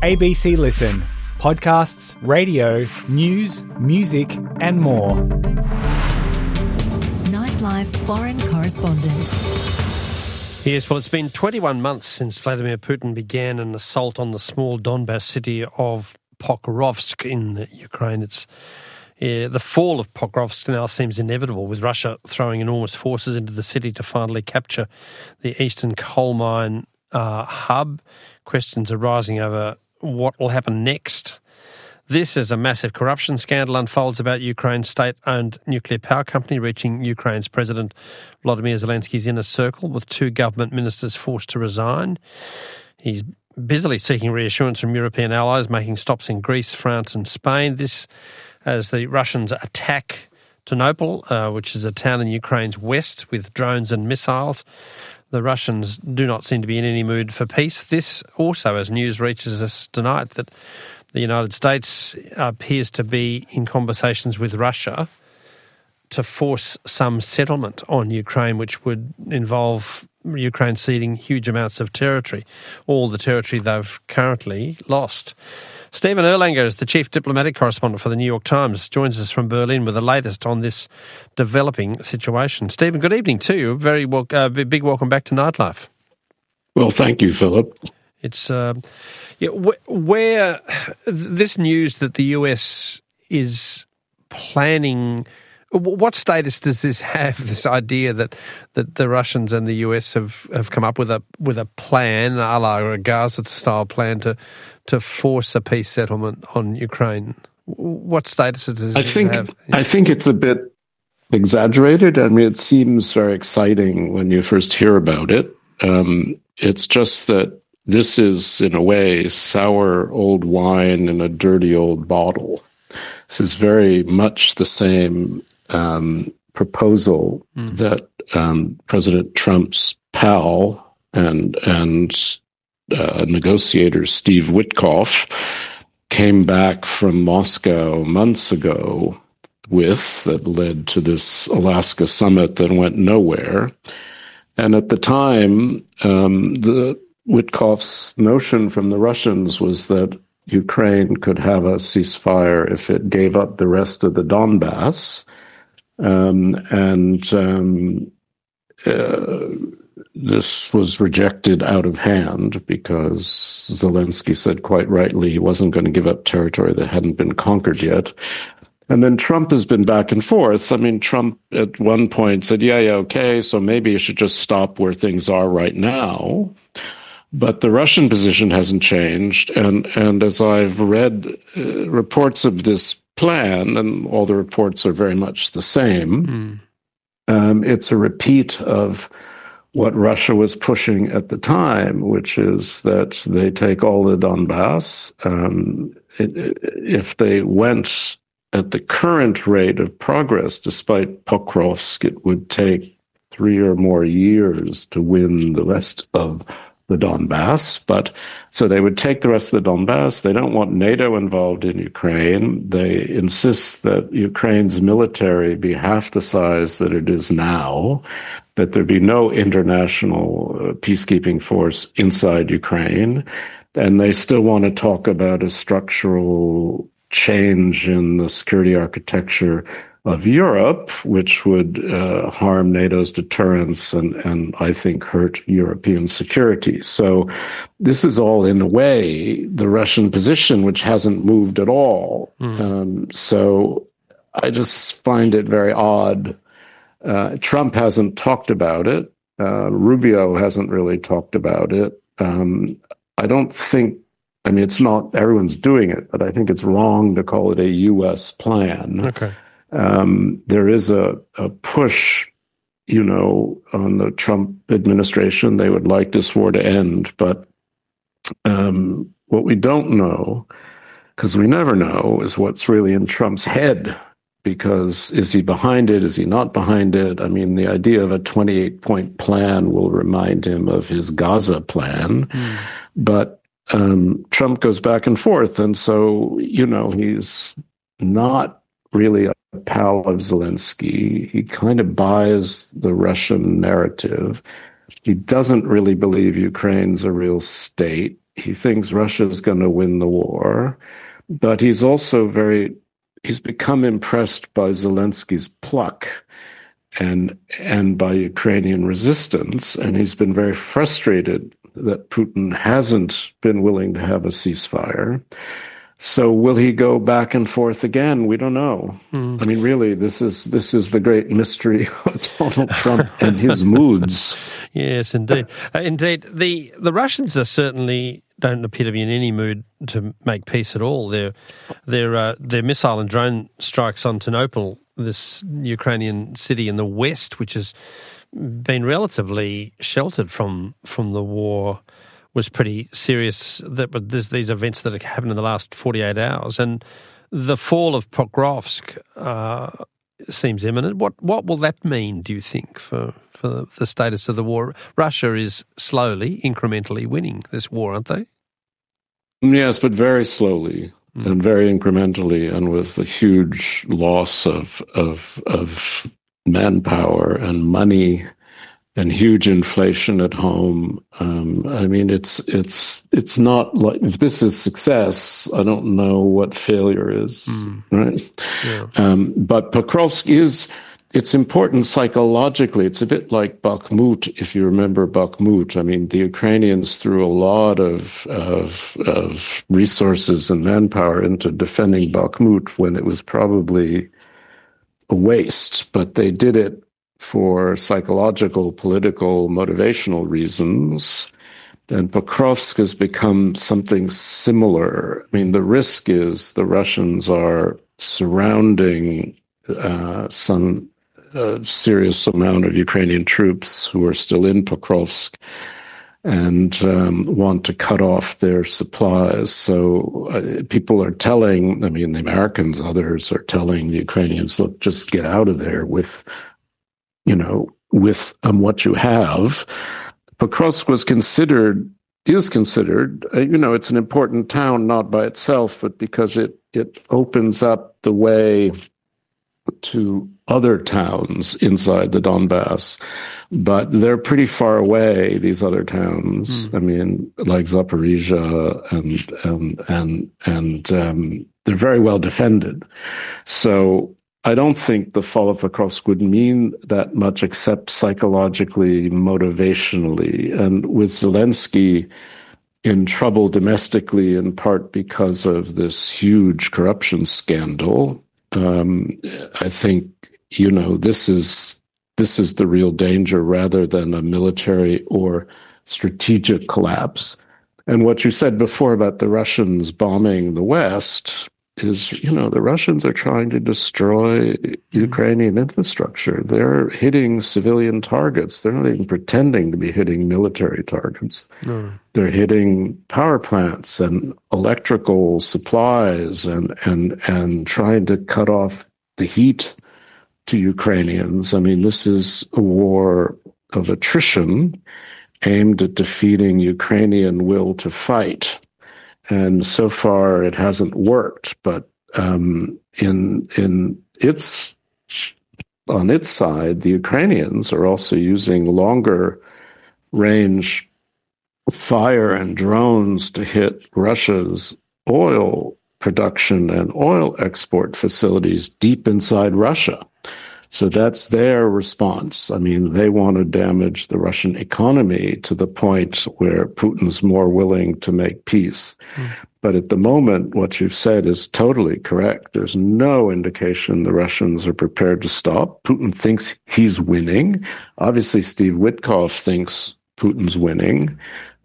ABC Listen. Podcasts, radio, news, music and more. Nightlife foreign correspondent. Yes, well, it's been 21 months since Vladimir Putin began an assault on the small Donbass city of Pokrovsk in Ukraine. The fall of Pokrovsk now seems inevitable, with Russia throwing enormous forces into the city to finally capture the eastern coal mine hub. Questions are rising over what will happen next. This as a massive corruption scandal unfolds about Ukraine's state-owned nuclear power company reaching Ukraine's President Volodymyr Zelensky's inner circle, with 2 government ministers forced to resign. He's busily seeking reassurance from European allies, making stops in Greece, France and Spain. This as the Russians attack Ternopil, which is a town in Ukraine's west, with drones and missiles. The Russians do not seem to be in any mood for peace. This also as news reaches us tonight that the United States appears to be in conversations with Russia to force some settlement on Ukraine, which would involve Ukraine ceding huge amounts of territory, all the territory they've currently lost. Stephen Erlanger is the chief diplomatic correspondent for the New York Times, joins us from Berlin with the latest on this developing situation. Stephen, good evening to you. Very big welcome back to Nightlife. Well, thank you, Philip. It's where this news that the US is planning. What status does this have? This idea that the Russians and the US have come up with a plan, a la a Gaza-style plan to force a peace settlement on Ukraine. What status does this have? I think it's a bit exaggerated. I mean, it seems very exciting when you first hear about it. It's just that this is, in a way, sour old wine in a dirty old bottle. This is very much the same proposal that President Trump's pal and negotiator Steve Witkoff came back from Moscow months ago with, that led to this Alaska summit that went nowhere. And at the time, the Witkoff's notion from the Russians was that Ukraine could have a ceasefire if it gave up the rest of the Donbass. This was rejected out of hand because Zelensky said quite rightly he wasn't going to give up territory that hadn't been conquered yet. And then Trump has been back and forth. I mean, Trump at one point said, yeah, okay, so maybe you should just stop where things are right now. But the Russian position hasn't changed. And as I've read reports of this plan, and all the reports are very much the same, it's a repeat of what Russia was pushing at the time, which is that they take all the Donbass. If they went at the current rate of progress, despite Pokrovsk, it would take 3 or more years to win the rest of the Donbass. But so they would take the rest of the Donbass. They don't want NATO involved in Ukraine. They insist that Ukraine's military be half the size that it is now, that there be no international peacekeeping force inside Ukraine. And they still want to talk about a structural change in the security architecture of Europe, which would harm NATO's deterrence and I think hurt European security. So this is all, in a way, the Russian position, which hasn't moved at all. So I just find it very odd. Trump hasn't talked about it. Rubio hasn't really talked about it. I don't think, I mean, it's not, everyone's doing it, but I think it's wrong to call it a U.S. plan. Okay. There is a push, on the Trump administration. They would like this war to end. But what we don't know, because we never know, is what's really in Trump's head. Because is he behind it? Is he not behind it? I mean, the idea of a 28-point plan will remind him of his Gaza plan. But Trump goes back and forth. And so, he's not really a pal of Zelensky. He kind of buys the Russian narrative. He doesn't really believe Ukraine's a real state. He thinks Russia is going to win the war, but he's become impressed by Zelensky's pluck and by Ukrainian resistance, and he's been very frustrated that Putin hasn't been willing to have a ceasefire. So will he go back and forth again? We don't know. I mean, really, this is the great mystery of Donald Trump and his moods. Yes, indeed. Indeed, the Russians are certainly don't appear to be in any mood to make peace at all. Their missile and drone strikes on Ternopil, this Ukrainian city in the west, which has been relatively sheltered from the war, was pretty serious. These events that have happened in the last 48 hours, and the fall of Pokrovsk seems imminent. What will that mean, do you think, for the status of the war? Russia is slowly, incrementally winning this war, aren't they? Yes, but very slowly and very incrementally, and with a huge loss of manpower and money, and huge inflation at home. I mean, it's not like, if this is success, I don't know what failure is, right? Yeah. But Pokrovsk it's important psychologically. It's a bit like Bakhmut, if you remember Bakhmut. I mean, the Ukrainians threw a lot of resources and manpower into defending Bakhmut when it was probably a waste, but they did it for psychological, political, motivational reasons. And Pokrovsk has become something similar. I mean, the risk is the Russians are surrounding some serious amount of Ukrainian troops who are still in Pokrovsk and want to cut off their supplies. So people are telling, I mean, the Americans, others are telling the Ukrainians, look, just get out of there with what you have. Pokrovsk is considered, it's an important town, not by itself, but because it opens up the way to other towns inside the Donbass. But they're pretty far away, these other towns. I mean, like Zaporizhia and they're very well defended. So I don't think the fall of Pokrovsk would mean that much except psychologically, motivationally. And with Zelensky in trouble domestically, in part because of this huge corruption scandal, I think, this is the real danger rather than a military or strategic collapse. And what you said before about the Russians bombing the West is, the Russians are trying to destroy Ukrainian infrastructure. They're hitting civilian targets. They're not even pretending to be hitting military targets. No. They're hitting power plants and electrical supplies and trying to cut off the heat to Ukrainians. I mean, this is a war of attrition aimed at defeating Ukrainian will to fight. And so far, it hasn't worked. But on its side, the Ukrainians are also using longer range fire and drones to hit Russia's oil production and oil export facilities deep inside Russia. So that's their response. I mean, they want to damage the Russian economy to the point where Putin's more willing to make peace. But at the moment, what you've said is totally correct. There's no indication the Russians are prepared to stop. Putin thinks he's winning. Obviously, Steve Witkoff thinks Putin's winning.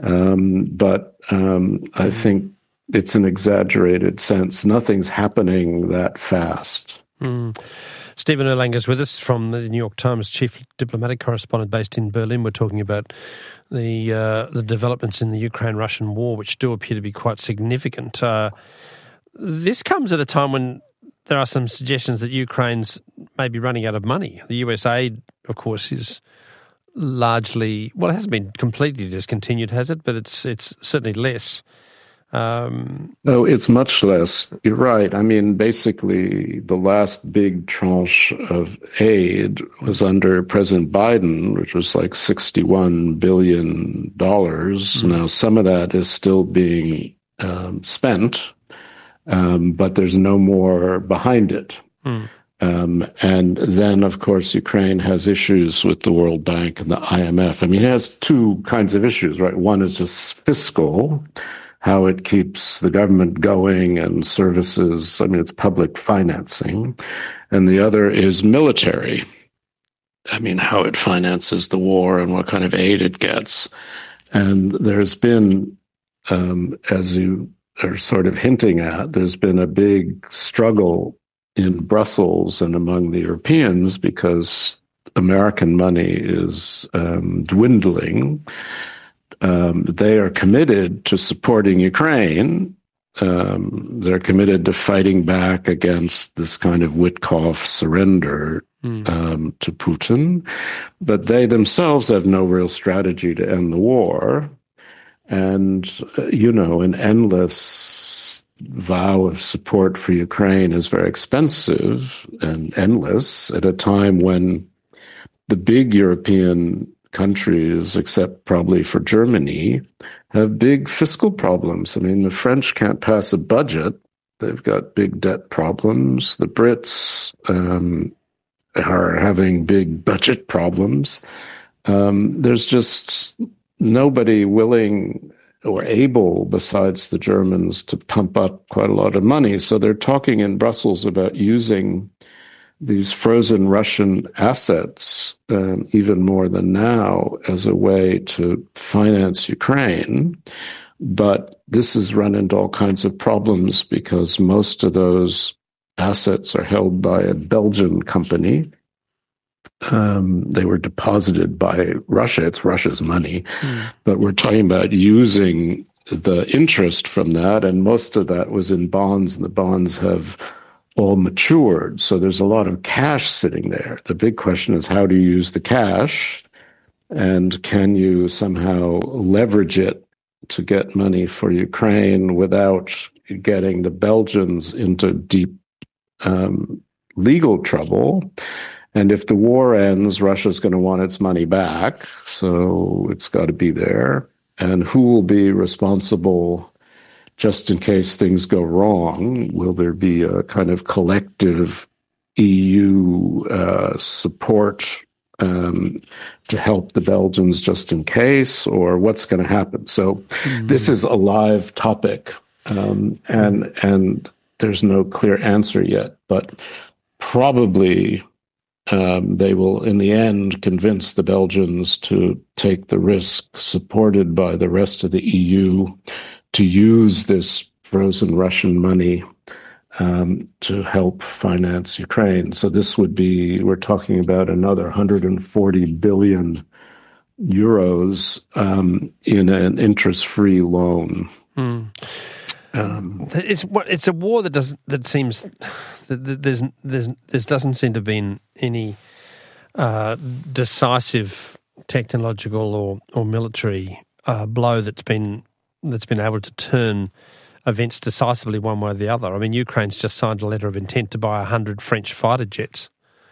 But I think it's an exaggerated sense. Nothing's happening that fast. Stephen Erlanger is with us from the New York Times, chief diplomatic correspondent based in Berlin. We're talking about the developments in the Ukraine-Russian war, which do appear to be quite significant. This comes at a time when there are some suggestions that Ukraine's maybe running out of money. The US aid, of course, is largely, well, it hasn't been completely discontinued, has it? But it's certainly less No, it's much less. You're right. I mean, basically, the last big tranche of aid was under President Biden, which was like $61 billion. Now, some of that is still being spent, but there's no more behind it. And then, of course, Ukraine has issues with the World Bank and the IMF. I mean, it has two kinds of issues, right? One is just fiscal, how it keeps the government going and services. I mean, it's public financing. And the other is military. I mean, how it finances the war and what kind of aid it gets. And there's been, as you are sort of hinting at, there's been a big struggle in Brussels and among the Europeans because American money is dwindling. They are committed to supporting Ukraine. They're committed to fighting back against this kind of Witkoff surrender to Putin. But they themselves have no real strategy to end the war. And, an endless vow of support for Ukraine is very expensive and endless at a time when the big European countries, except probably for Germany, have big fiscal problems. I mean, the French can't pass a budget. They've got big debt problems. The Brits are having big budget problems. There's just nobody willing or able, besides the Germans, to pump up quite a lot of money. So they're talking in Brussels about using these frozen Russian assets, even more than now, as a way to finance Ukraine. But this has run into all kinds of problems because most of those assets are held by a Belgian company. They were deposited by Russia. It's Russia's money. But we're talking about using the interest from that, and most of that was in bonds, and the bonds have all matured. So there's a lot of cash sitting there. The big question is, how do you use the cash? And can you somehow leverage it to get money for Ukraine without getting the Belgians into deep legal trouble? And if the war ends, Russia's going to want its money back, so it's got to be there. And who will be responsible just in case things go wrong? Will there be a kind of collective EU support to help the Belgians just in case, or what's going to happen? So this is a live topic, and there's no clear answer yet, but probably they will, in the end, convince the Belgians to take the risk, supported by the rest of the EU, to use this frozen Russian money to help finance Ukraine. So this would be, we're talking about another 140 billion euros in an interest-free loan. It's a war that doesn't seem to have been any decisive technological or military blow that's been able to turn events decisively one way or the other. I mean, Ukraine's just signed a letter of intent to buy 100 French fighter jets.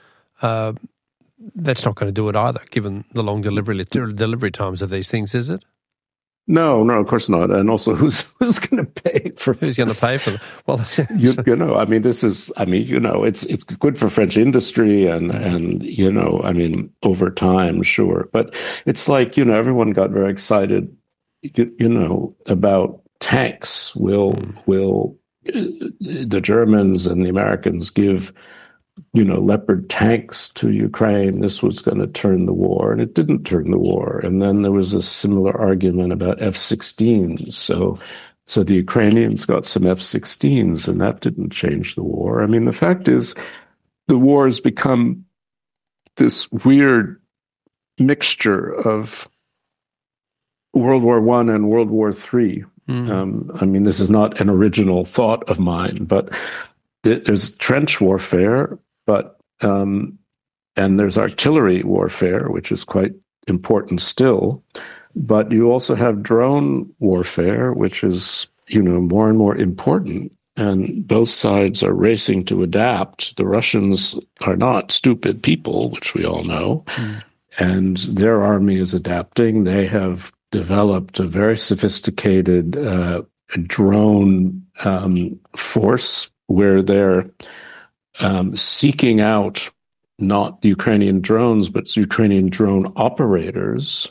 That's not going to do it either, given the long delivery times of these things, is it? No, of course not. And also, who's going to pay for Who's going to pay for them? Well, I mean, it's good for French industry and I mean, over time, sure. But it's like, everyone got very excited, about tanks. Will the Germans and the Americans give, Leopard tanks to Ukraine? This was going to turn the war, and it didn't turn the war. And then there was a similar argument about F-16s. So the Ukrainians got some F-16s, and that didn't change the war. I mean, the fact is, the war has become this weird mixture of World War I and World War III. I mean, this is not an original thought of mine, but there's trench warfare, but and there's artillery warfare, which is quite important still. But you also have drone warfare, which is more and more important. And both sides are racing to adapt. The Russians are not stupid people, which we all know. And their army is adapting. They have developed a very sophisticated drone force where they're seeking out not Ukrainian drones, but Ukrainian drone operators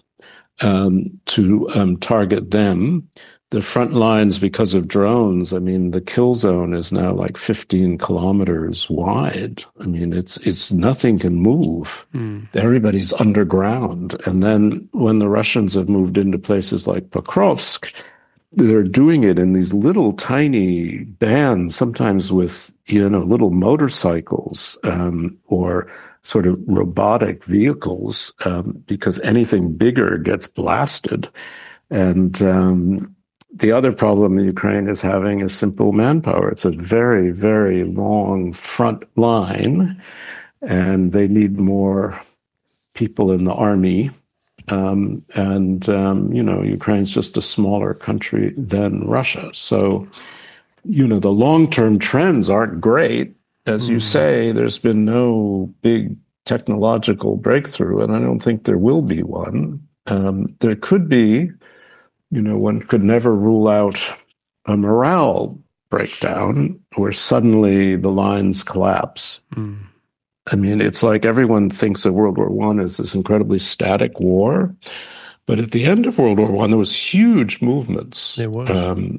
to target them. The front lines, because of drones, the kill zone is now like 15 kilometers wide. It's nothing can move. Everybody's underground. And then when the Russians have moved into places like Pokrovsk, they're doing it in these little tiny bands, sometimes with, little motorcycles, or sort of robotic vehicles, because anything bigger gets blasted. And, the other problem Ukraine is having is simple manpower. It's a very, very long front line, and they need more people in the army. Ukraine's just a smaller country than Russia. So, the long-term trends aren't great. As you say, there's been no big technological breakthrough, and I don't think there will be one. There could be, one could never rule out a morale breakdown where suddenly the lines collapse. It's like everyone thinks of World War I as this incredibly static war. But at the end of World War I, there was huge movements. There was.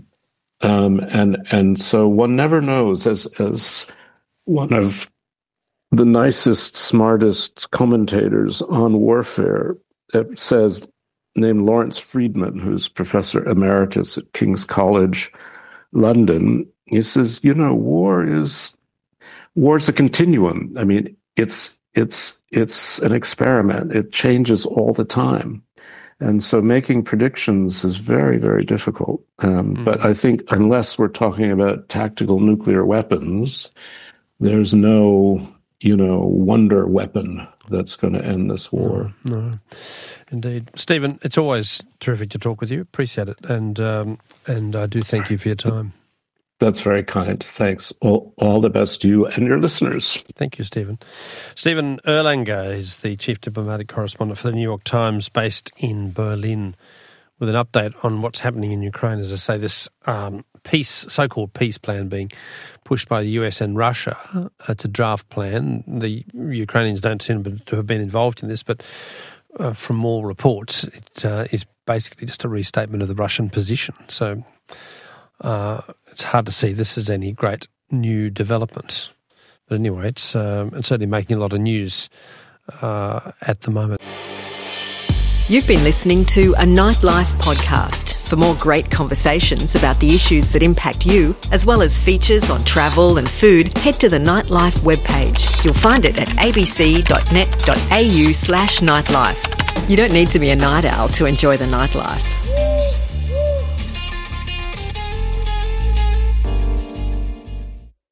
And so one never knows, as one of the nicest, smartest commentators on warfare says, named Lawrence Friedman, who's professor emeritus at King's College, London. He says, war's a continuum. It's an experiment. It changes all the time. And so making predictions is very, very difficult. But I think unless we're talking about tactical nuclear weapons, there's no, wonder weapon that's going to end this war. No. Indeed. Stephen, it's always terrific to talk with you. Appreciate it. And I do thank you for your time. That's very kind. Thanks. All the best to you and your listeners. Thank you, Stephen. Stephen Erlanger is the chief diplomatic correspondent for the New York Times based in Berlin with an update on what's happening in Ukraine. As I say, this so-called peace plan being pushed by the US and Russia. It's a draft plan. The Ukrainians don't seem to have been involved in this, but from all reports, it is basically just a restatement of the Russian position. So it's hard to see this as any great new development. But anyway, it's certainly making a lot of news at the moment. You've been listening to a Nightlife podcast. For more great conversations about the issues that impact you, as well as features on travel and food, head to the Nightlife webpage. You'll find it at abc.net.au/nightlife. You don't need to be a night owl to enjoy the Nightlife.